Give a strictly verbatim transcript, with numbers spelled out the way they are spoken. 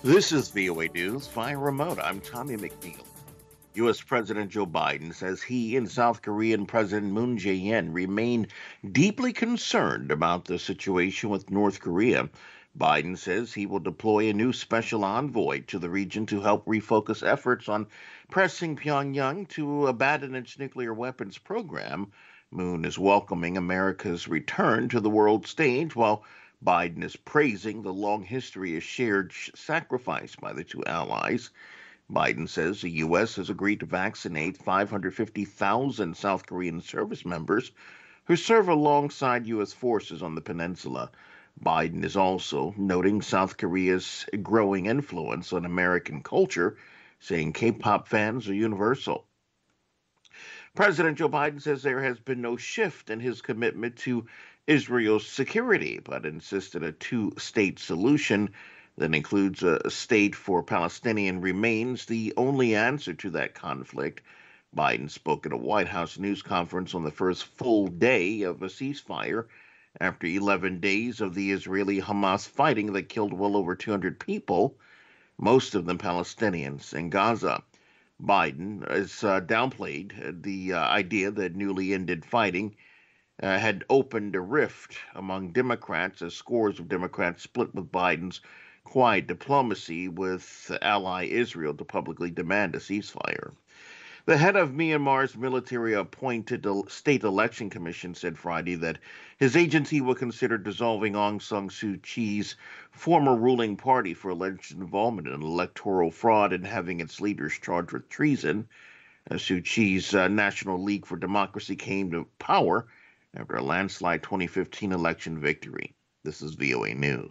This is V O A News via remote. I'm Tommy McNeil. U S. President Joe Biden says he and South Korean President Moon Jae-in remain deeply concerned about the situation with North Korea. Biden says he will deploy a new special envoy to the region to help refocus efforts on pressing Pyongyang to abandon its nuclear weapons program. Moon is welcoming America's return to the world stage, while Biden is praising the long history of shared sacrifice by the two allies. Biden says the U S has agreed to vaccinate five hundred fifty thousand South Korean service members who serve alongside U S forces on the peninsula. Biden is also noting South Korea's growing influence on American culture, saying K pop fans are universal. President Joe Biden says there has been no shift in his commitment to Israel's security, but insisted a two state solution that includes a state for Palestinian remains the only answer to that conflict. Biden spoke at a White House news conference on the first full day of a ceasefire after eleven days of the Israeli Hamas fighting that killed well over two hundred people, most of them Palestinians, in Gaza. Biden has uh, downplayed the uh, idea that newly ended fighting uh, had opened a rift among Democrats as scores of Democrats split with Biden's quiet diplomacy with ally Israel to publicly demand a ceasefire. The head of Myanmar's military appointed state election commission said Friday that his agency will consider dissolving Aung San Suu Kyi's former ruling party for alleged involvement in electoral fraud and having its leaders charged with treason. Uh, Suu Kyi's uh, National League for Democracy came to power after a landslide twenty fifteen election victory. This is V O A News.